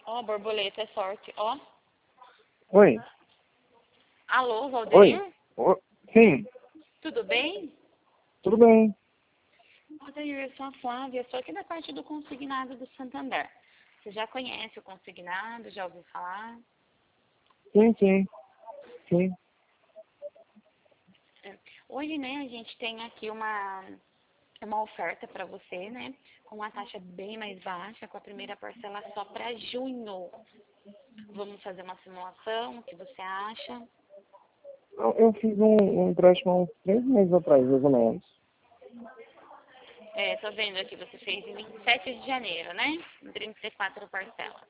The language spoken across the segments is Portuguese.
Ó, borboleta é sorte, ó. Oi. Alô, Oi. Valdeir? Sim, Tudo bem? tudo bem. Valdeir, eu sou a Flávia, sou aqui da parte do consignado do Santander. Você já conhece o consignado, já ouviu falar? Sim. É. Hoje, né, a gente tem aqui uma oferta para você, né, com uma taxa bem mais baixa, com a primeira parcela só para junho. Vamos fazer uma simulação, o que você acha? Eu fiz um empréstimo há uns 3 meses atrás, mais ou menos. É, tô vendo aqui, você fez em 27 de janeiro, né? Em 34 parcelas.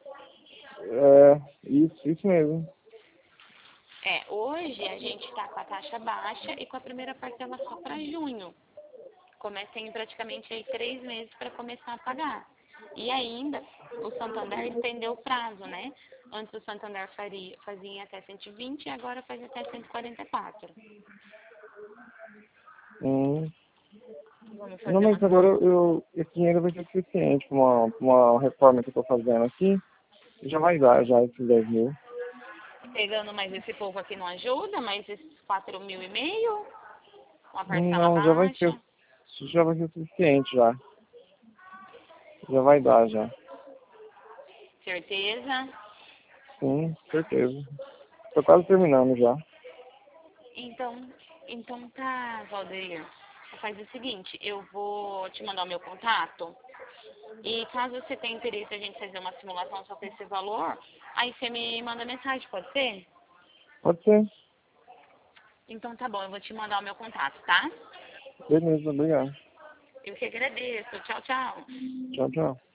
Isso mesmo. É, hoje a gente está com a taxa baixa e com a primeira parcela só para junho. Começa em praticamente aí 3 meses para começar a pagar. E ainda, o Santander estendeu o prazo, né? Antes o Santander fazia até 120 e agora faz até 144. Hum. Vamos Não, fazer mas uma... agora esse dinheiro vai ser suficiente para uma reforma que eu tô fazendo aqui. Já vai dar, já, esses 10 mil. Pegando mais esse povo aqui não ajuda, mais esses 4.500, uma parcela Não, baixa. já vai ser suficiente, já. Já vai dar, já. Certeza? Sim, certeza. Tô quase terminando já. Então tá, Valdeir. Faz o seguinte, eu vou te mandar o meu contato e caso você tenha interesse a gente fazer uma simulação só com esse valor, aí você me manda mensagem, pode ser? Pode ser. Então tá bom, eu vou te mandar o meu contato, tá? Beleza, obrigado. Eu que agradeço. Tchau, tchau. Tchau, tchau.